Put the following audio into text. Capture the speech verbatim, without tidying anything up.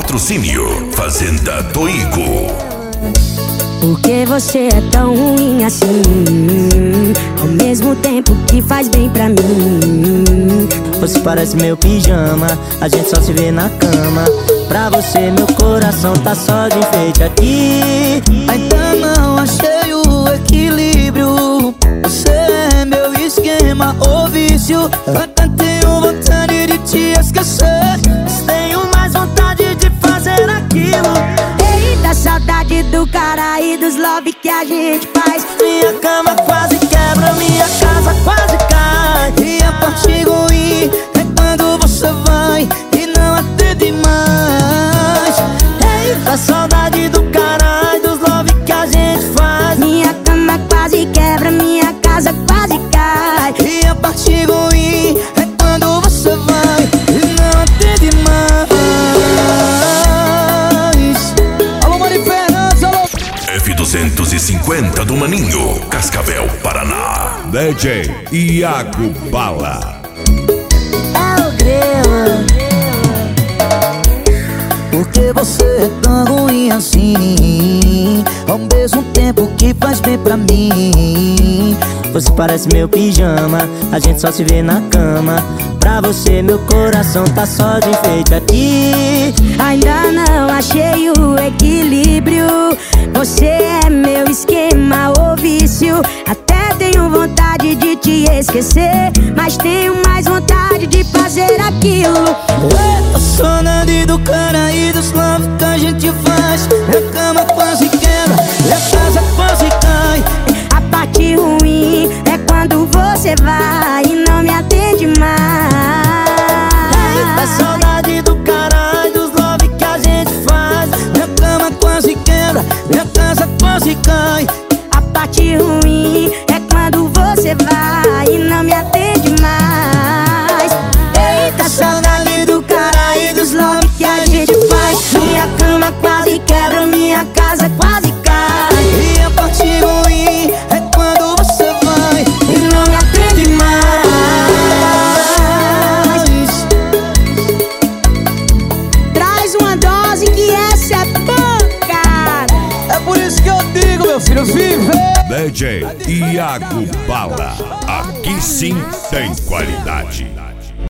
Patrocínio Fazenda Toigo. Por que você é tão ruim assim? Ao mesmo tempo que faz bem pra mim. Você parece meu pijama, a gente só se vê na cama. Pra você meu coração tá só de enfeite aqui. Ainda não achei o equilíbrio. Você é meu esquema ou vício. Até tenho vontade de te esquecer, mas tenho mais vontade de fazer aquilo. Eita, saudade do cara e dos love que a gente faz. Minha cama quase quebra, minha casa quase cai. E a parte ruim é quando você vai e não atende mais. Eita, saudade do cara e dos love que a gente faz. Minha cama quase quebra, minha casa quase cai. E a parte ruim é quando você vai e não atende mais. Alô, Mari Fernandes, alô. F duzentos e cinquenta do Maninho, Cascavel, Paraná. D J Iago Bala. É o grelo. Por que você é tão ruim assim? Ao mesmo tempo que faz bem pra mim. Você parece meu pijama, a gente só se vê na cama. Pra você meu coração tá só de enfeite aqui. Ainda não achei o equilíbrio. Você é meu esquema ou vício. Até tenho vontade de te esquecer, mas tenho mais vontade de fazer aquilo. Eita, saudade do cara e dos love que a gente faz. Minha cama quase quebra, minha casa quase cai. A parte ruim é quando você vai e não me atende mais. Eita, saudade do cara e dos love que a gente faz. Minha cama quase quebra, minha casa quase cai. A parte ruim é quando você vai e não me atende mais. Eita, saudade do cara e dos love que a gente faz. Minha cama quase quebra, minha casa quase cai. E a parte ruim é quando você vai E não me atende mais. Traz uma dose que essa é pancada. É por isso que eu digo, meu filho, vive! D J Iago Bala. Aqui sim tem qualidade.